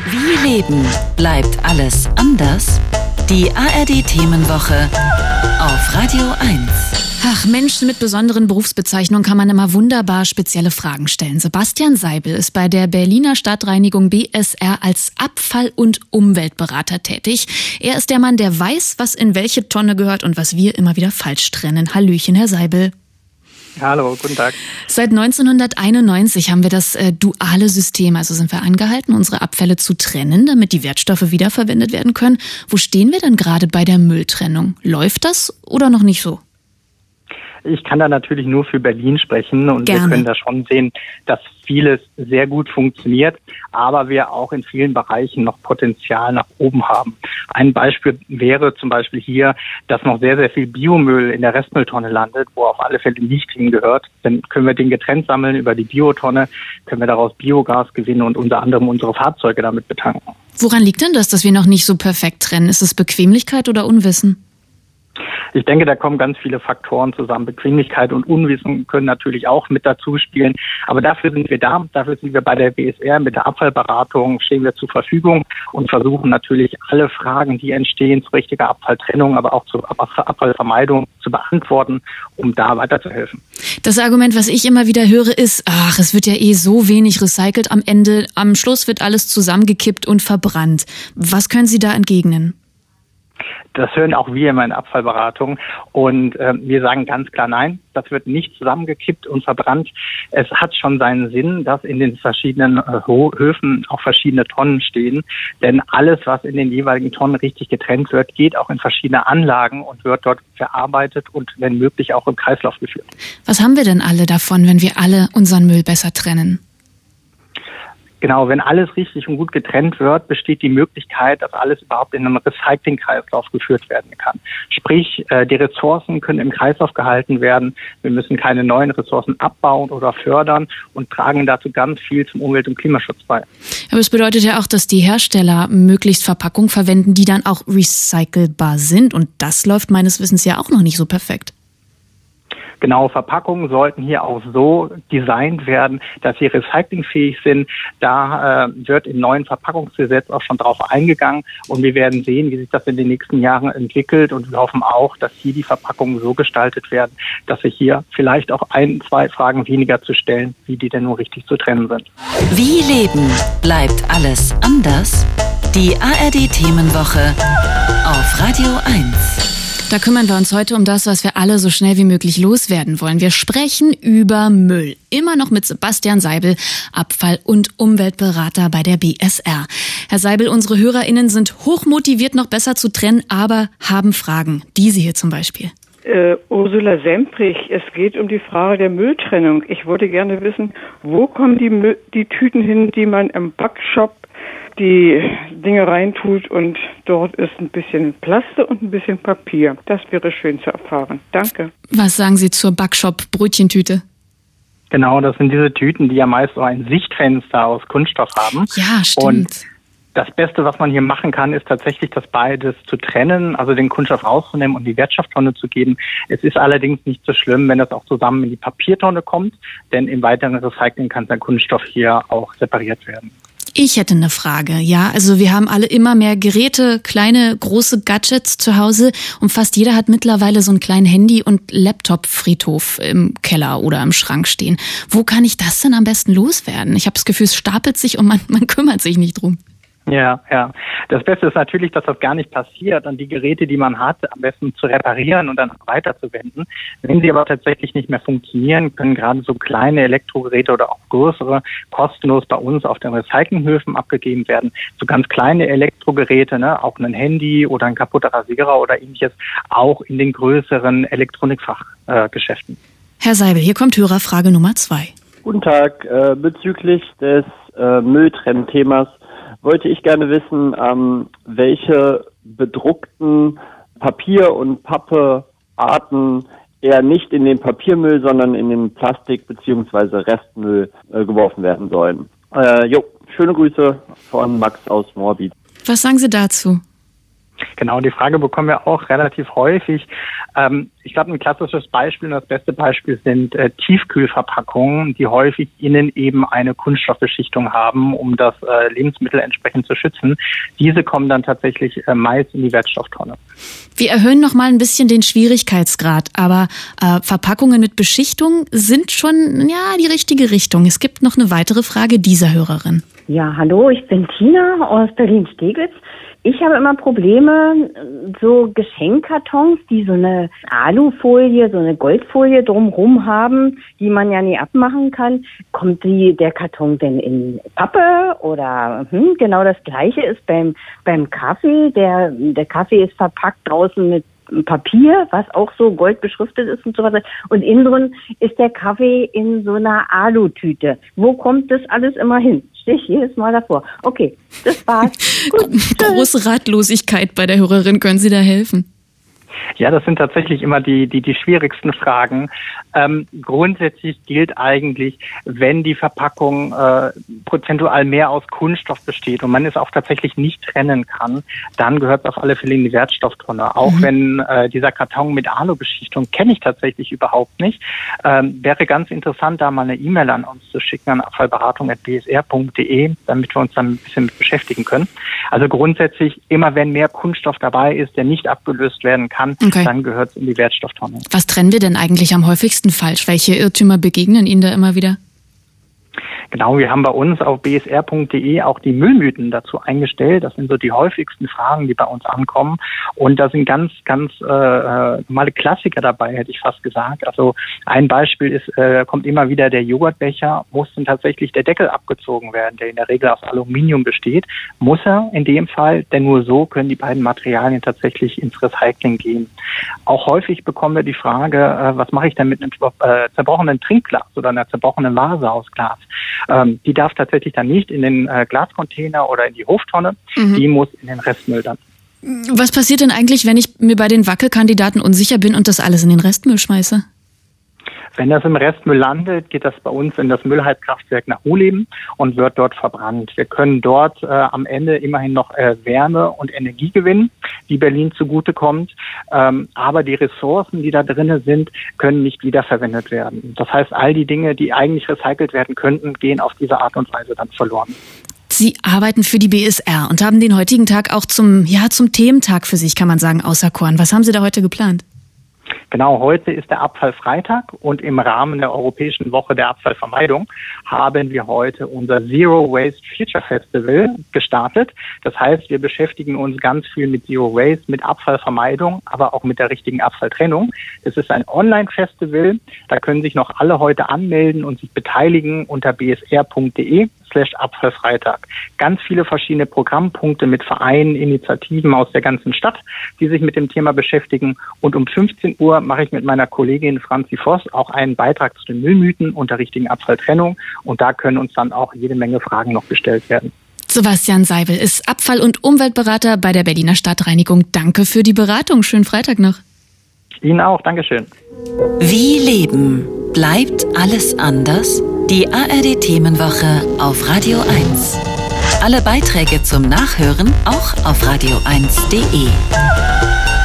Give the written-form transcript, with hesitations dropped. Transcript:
Wie leben? Bleibt alles anders? Die ARD-Themenwoche auf Radio 1. Ach, Menschen mit besonderen Berufsbezeichnungen kann man immer wunderbar spezielle Fragen stellen. Sebastian Seibel ist bei der Berliner Stadtreinigung BSR als Abfall- und Umweltberater tätig. Er ist der Mann, der weiß, was in welche Tonne gehört und was wir immer wieder falsch trennen. Hallöchen, Herr Seibel. Hallo, guten Tag. Seit 1991 haben wir das duale System, also sind wir angehalten, unsere Abfälle zu trennen, damit die Wertstoffe wiederverwendet werden können. Wo stehen wir denn gerade bei der Mülltrennung? Läuft das oder noch nicht so? Ich kann da natürlich nur für Berlin sprechen und Gerne. Wir können da schon sehen, dass vieles sehr gut funktioniert, aber wir auch in vielen Bereichen noch Potenzial nach oben haben. Ein Beispiel wäre zum Beispiel hier, dass noch sehr, sehr viel Biomüll in der Restmülltonne landet, wo auf alle Fälle nicht hingehört. Dann können wir den getrennt sammeln über die Biotonne, können wir daraus Biogas gewinnen und unter anderem unsere Fahrzeuge damit betanken. Woran liegt denn das, dass wir noch nicht so perfekt trennen? Ist es Bequemlichkeit oder Unwissen? Ich denke, da kommen ganz viele Faktoren zusammen. Bequemlichkeit und Unwissen können natürlich auch mit dazu spielen. Aber dafür sind wir da. Dafür sind wir bei der BSR mit der Abfallberatung, stehen wir zur Verfügung und versuchen natürlich alle Fragen, die entstehen, zu richtiger Abfalltrennung, aber auch zur Abfallvermeidung zu beantworten, um da weiterzuhelfen. Das Argument, was ich immer wieder höre, ist, ach, es wird ja eh so wenig recycelt am Ende. Am Schluss wird alles zusammengekippt und verbrannt. Was können Sie da entgegnen? Das hören auch wir in meiner Abfallberatung und wir sagen ganz klar nein, das wird nicht zusammengekippt und verbrannt. Es hat schon seinen Sinn, dass in den verschiedenen Höfen auch verschiedene Tonnen stehen, denn alles, was in den jeweiligen Tonnen richtig getrennt wird, geht auch in verschiedene Anlagen und wird dort verarbeitet und wenn möglich auch im Kreislauf geführt. Was haben wir denn alle davon, wenn wir alle unseren Müll besser trennen? Genau, wenn alles richtig und gut getrennt wird, besteht die Möglichkeit, dass alles überhaupt in einen Recyclingkreislauf geführt werden kann. Sprich, die Ressourcen können im Kreislauf gehalten werden. Wir müssen keine neuen Ressourcen abbauen oder fördern und tragen dazu ganz viel zum Umwelt- und Klimaschutz bei. Aber es bedeutet ja auch, dass die Hersteller möglichst Verpackungen verwenden, die dann auch recycelbar sind. Und das läuft meines Wissens ja auch noch nicht so perfekt. Genau, Verpackungen sollten hier auch so designt werden, dass sie recyclingfähig sind. Da wird im neuen Verpackungsgesetz auch schon drauf eingegangen und wir werden sehen, wie sich das in den nächsten Jahren entwickelt und wir hoffen auch, dass hier die Verpackungen so gestaltet werden, dass sich hier vielleicht auch 1-2 Fragen weniger zu stellen, wie die denn nur richtig zu trennen sind. Wie leben? Bleibt alles anders? Die ARD-Themenwoche auf Radio 1. Da kümmern wir uns heute um das, was wir alle so schnell wie möglich loswerden wollen. Wir sprechen über Müll. Immer noch mit Sebastian Seibel, Abfall- und Umweltberater bei der BSR. Herr Seibel, unsere HörerInnen sind hochmotiviert, noch besser zu trennen, aber haben Fragen. Diese hier zum Beispiel. Ursula Semprich, es geht um die Frage der Mülltrennung. Ich wollte gerne wissen, wo kommen die Tüten hin, die man im Backshop die Dinge reintut und dort ist ein bisschen Plaste und ein bisschen Papier. Das wäre schön zu erfahren. Danke. Was sagen Sie zur Backshop-Brötchentüte? Genau, das sind diese Tüten, die ja meist so ein Sichtfenster aus Kunststoff haben. Ja, stimmt. Und das Beste, was man hier machen kann, ist tatsächlich das beides zu trennen, also den Kunststoff rauszunehmen und die Wertstofftonne zu geben. Es ist allerdings nicht so schlimm, wenn das auch zusammen in die Papiertonne kommt, denn im weiteren Recycling kann der Kunststoff hier auch separiert werden. Ich hätte eine Frage. Ja, also wir haben alle immer mehr Geräte, kleine, große Gadgets zu Hause und fast jeder hat mittlerweile so einen kleinen Handy- und Laptop-Friedhof im Keller oder im Schrank stehen. Wo kann ich das denn am besten loswerden? Ich habe das Gefühl, es stapelt sich und man kümmert sich nicht drum. Ja. Das Beste ist natürlich, dass das gar nicht passiert und die Geräte, die man hat, am besten zu reparieren und dann weiterzuwenden. Wenn sie aber tatsächlich nicht mehr funktionieren, können gerade so kleine Elektrogeräte oder auch größere kostenlos bei uns auf den Recyclinghöfen abgegeben werden. So ganz kleine Elektrogeräte, auch ein Handy oder ein kaputter Rasierer oder ähnliches, auch in den größeren Elektronikfachgeschäften. Herr Seibel, hier kommt Hörerfrage Nummer 2. Guten Tag. Bezüglich des Mülltrennthemas wollte ich gerne wissen, welche bedruckten Papier- und Pappearten eher nicht in den Papiermüll, sondern in den Plastik- bzw. Restmüll geworfen werden sollen. Schöne Grüße von Max aus Moabit. Was sagen Sie dazu? Genau, die Frage bekommen wir auch relativ häufig. Ich glaube, ein klassisches Beispiel und das beste Beispiel sind Tiefkühlverpackungen, die häufig innen eben eine Kunststoffbeschichtung haben, um das Lebensmittel entsprechend zu schützen. Diese kommen dann tatsächlich meist in die Wertstofftonne. Wir erhöhen noch mal ein bisschen den Schwierigkeitsgrad, aber Verpackungen mit Beschichtung sind schon die richtige Richtung. Es gibt noch eine weitere Frage dieser Hörerin. Ja, hallo, ich bin Tina aus Berlin-Steglitz. Ich habe immer Probleme, so Geschenkkartons, die so eine Alufolie, so eine Goldfolie drumherum haben, die man ja nie abmachen kann. Kommt der Karton denn in Pappe oder genau das Gleiche ist beim Kaffee. Der Kaffee ist verpackt draußen mit Papier, was auch so goldbeschriftet ist und so weiter. Und innen drin ist der Kaffee in so einer Alutüte. Wo kommt das alles immer hin? Stehe ich jedes Mal davor. Okay, das war's. Gut. Große Ratlosigkeit bei der Hörerin. Können Sie da helfen? Ja, das sind tatsächlich immer die schwierigsten Fragen. Grundsätzlich gilt eigentlich, wenn die Verpackung prozentual mehr aus Kunststoff besteht und man es auch tatsächlich nicht trennen kann, dann gehört es auf alle Fälle in die Wertstofftonne. Auch wenn dieser Karton mit Alubeschichtung kenne ich tatsächlich überhaupt nicht. Wäre ganz interessant, da mal eine E-Mail an uns zu schicken, an abfallberatung@bsr.de, damit wir uns dann ein bisschen mit beschäftigen können. Also grundsätzlich, immer wenn mehr Kunststoff dabei ist, der nicht abgelöst werden kann, dann gehört es in die Wertstofftonne. Was trennen wir denn eigentlich am häufigsten falsch? Welche Irrtümer begegnen Ihnen da immer wieder? Genau, wir haben bei uns auf bsr.de auch die Müllmythen dazu eingestellt. Das sind so die häufigsten Fragen, die bei uns ankommen. Und da sind ganz normale Klassiker dabei, hätte ich fast gesagt. Also ein Beispiel ist, kommt immer wieder der Joghurtbecher, muss denn tatsächlich der Deckel abgezogen werden, der in der Regel aus Aluminium besteht. Muss er in dem Fall, denn nur so können die beiden Materialien tatsächlich ins Recycling gehen. Auch häufig bekommen wir die Frage, was mache ich denn mit einem zerbrochenen Trinkglas oder einer zerbrochenen Vase aus Glas? Die darf tatsächlich dann nicht in den Glascontainer oder in die Hoftonne. Die muss in den Restmüll dann. Was passiert denn eigentlich, wenn ich mir bei den Wackelkandidaten unsicher bin und das alles in den Restmüll schmeiße? Wenn das im Restmüll landet, geht das bei uns in das Müllheizkraftwerk nach Wohlleben und wird dort verbrannt. Wir können dort am Ende immerhin noch Wärme und Energie gewinnen, die Berlin zugutekommt. Aber die Ressourcen, die da drinnen sind, können nicht wiederverwendet werden. Das heißt, all die Dinge, die eigentlich recycelt werden könnten, gehen auf diese Art und Weise dann verloren. Sie arbeiten für die BSR und haben den heutigen Tag auch zum Thementag für sich, kann man sagen, auserkoren. Was haben Sie da heute geplant? Genau, heute ist der Abfallfreitag und im Rahmen der Europäischen Woche der Abfallvermeidung haben wir heute unser Zero Waste Future Festival gestartet. Das heißt, wir beschäftigen uns ganz viel mit Zero Waste, mit Abfallvermeidung, aber auch mit der richtigen Abfalltrennung. Es ist ein Online-Festival, da können sich noch alle heute anmelden und sich beteiligen unter bsr.de/Abfallfreitag. Ganz viele verschiedene Programmpunkte mit Vereinen, Initiativen aus der ganzen Stadt, die sich mit dem Thema beschäftigen. Und um 15 Uhr mache ich mit meiner Kollegin Franzi Voss auch einen Beitrag zu den Müllmythen und der richtigen Abfalltrennung. Und da können uns dann auch jede Menge Fragen noch gestellt werden. Sebastian Seibel ist Abfall- und Umweltberater bei der Berliner Stadtreinigung. Danke für die Beratung. Schönen Freitag noch. Ihnen auch. Dankeschön. Wie leben? Bleibt alles anders? Die ARD-Themenwoche auf Radio 1. Alle Beiträge zum Nachhören auch auf radio1.de.